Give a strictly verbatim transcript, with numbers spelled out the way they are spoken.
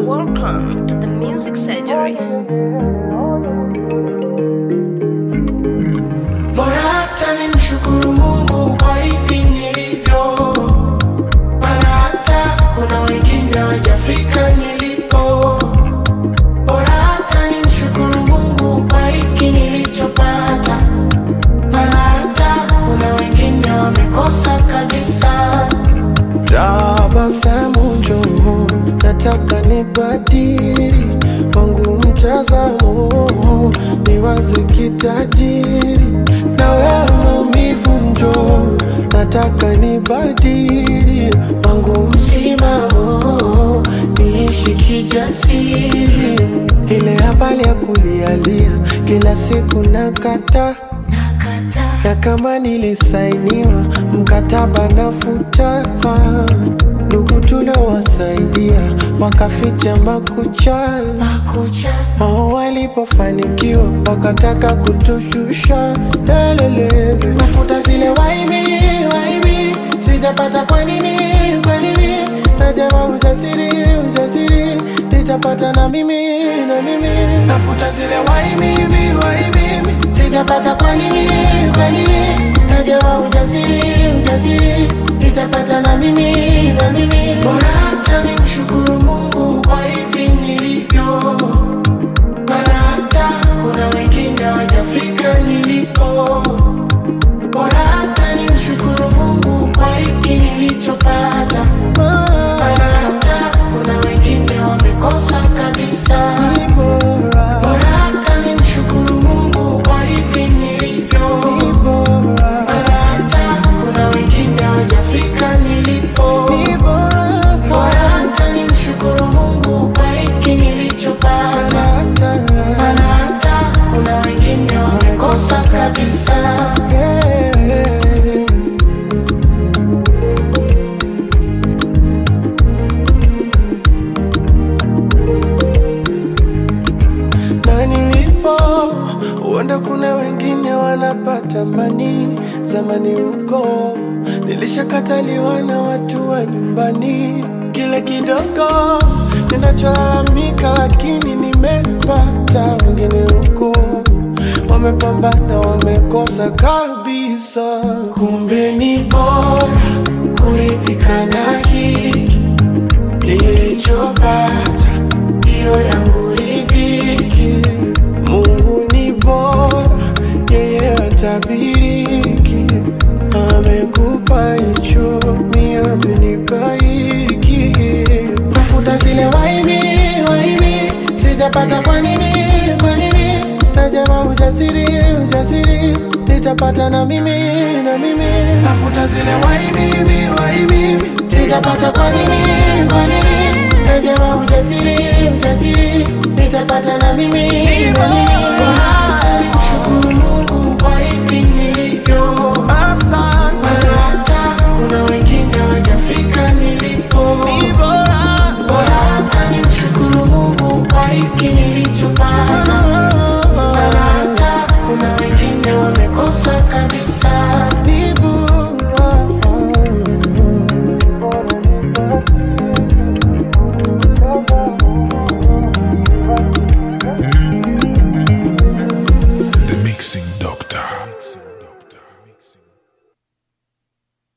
Welcome to the Music Surgery. Bora hata nimshukuru Mungu kwa hivi nilivyo, maana hata kuna wengine hawajafika nilipo. Bora hata nimshukuru Mungu kwa hiki nilichopata, maana hata kuna wengine wamekosa kabisa. Tabasamu njoo, nataka nibadili wangu mtazamo, niwaze kitajiri. Na wewe maumivu njoo, nataka nibadili wangu msimamo, niishi kijasiri. Ile habari ya kulialia kila siku nakata, na kama nilisainiwa mkataba nafuta. Ndugu tuliowasaidia wakaficha makucha, wao walipofanikiwa wakataka kutushusha. Lelelele, nafuta zile waibi, waibi sijapata kwa nini, kwa nini. Najama ujasiri, ujasiri nitapata na mimi, na mimi. Nafuta zile waibi, waibi sijapata kwa nini, kwa nini. Najama ujasiri, ujasiri nitapata na mimi, na mimi. Bora hata nimshukuru Mungu kwa hivi nilivyo, maana hata kuna wengine hawajafika nilipo. Bora hata nimshukuru Mungu kwa hiki nilichopata, maana hata kuna wengine wamekosa kabisa. Bora hata nimshukuru Mungu kwa hivi nilivyo, maana hata kuna wengine hawajafika nilipo. Bora hata nimshukuru Mungu kwa hiki nilichopata, maana hata kuna wengine wamekosa kabisa. Na nilipo huenda kuna wengine wanapata mani. Zamani huko nilishakataliwa na watu wa nyumbani. Kile kidogo ninacholalamika lakini nimepata. Wengine huko wamepambana wamekosa kabisa. Kumbe ni bora kuridhika na hiki nilichopata, hiyo yangu ridhiki. Mungu ni bora, yeye hatabiriki. Amekupa hicho, mimi amenipa hiki. Nafuta zile waibi, waibi sijapata kwa nini, kwa nini. Najama ujasiri, ujasiri nitapata na mimi, na mimi. Nafuta zile waibi, waibi sijapata kwa nini, kwa nini. Najama ujasiri, ujasiri nitapata na mimi, na mimi.